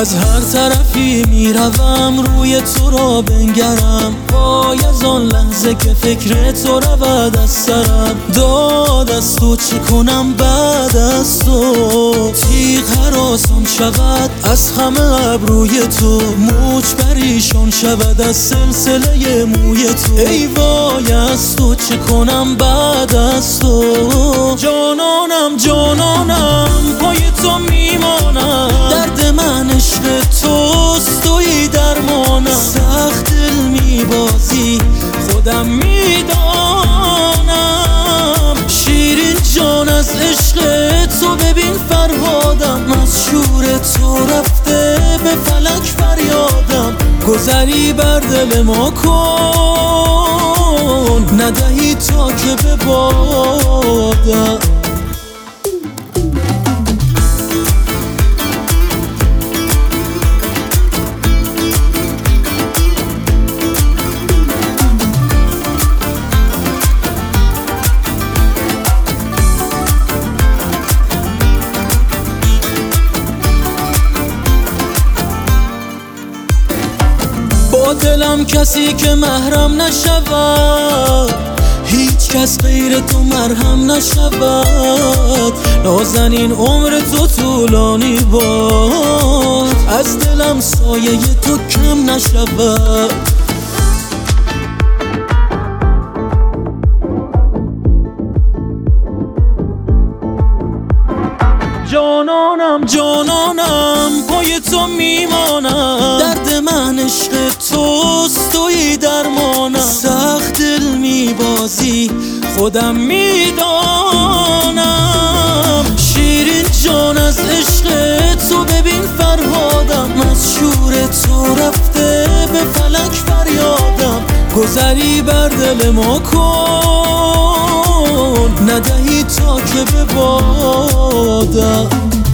از هر طرفی میروم روی تو را بنگرم، وای از آن لحظه که فکر تو رود از سرم. داد از تو چه کنم بعد از تو، تیغ هراسان شود از خم ابروی تو، موج پریشان شود از سلسله موی تو. ای وای از تو چه کنم بعد از تو، جانانم جانانم پای تو میمانم، درد من عشق توست تویی درمانم. سخت دل میبازی خودم میدانم، شیرین جان از عشق تو ببین فرهادم، از شور تو رفته به فلک فریادم. گذری بر دل ما کن ندهی تا که به بادم. با دلم کسی که محرم نشود، هیچ کس غیر تو مرهم نشود. نازنین عمر تو طولانی باد، از دلم سایه تو کم نشود. جانانم جانانم پای تو میمانم، درد من عشق توست تویی درمانم. سخت دل میبازی خودم میدانم، شیرین جان از عشق تو ببین فرهادم، از شور تو رفته به فلک فریادم. گذری بر دل ما کن ندهی تا که به بادم.